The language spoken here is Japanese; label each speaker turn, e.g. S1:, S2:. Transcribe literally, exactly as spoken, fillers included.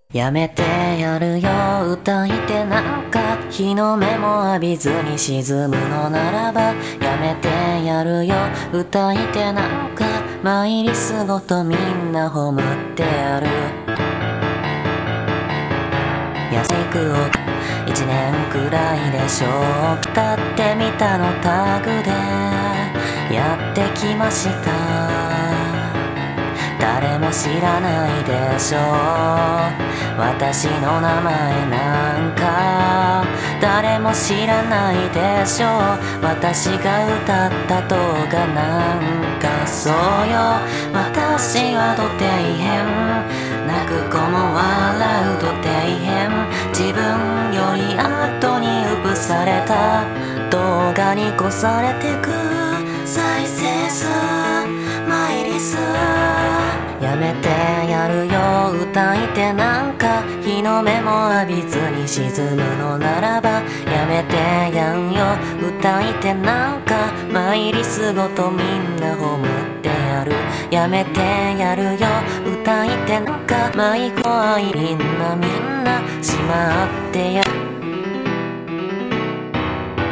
S1: やめてやるよ歌いてなんか日の目も浴びずに沈むのならばやめてやるよ歌いてなんか参りすごとみんな褒めてやる安い句を一年くらいでしょう歌ってみたのタグでやってきました誰も知らないでしょう私の名前なんか誰も知らないでしょう私が歌った動画なんかそうよ私はど底辺泣く子も笑うど底辺自分より後にうぶされた動画に越されてく再生数マイリスやめてやるよ歌いてなんか日の目も浴びずに沈むのならばやめてやんよ歌いてなんか参りすごとみんな褒めてやるやめてやるよ歌いてなんかマイク愛みんなみんなしまってやる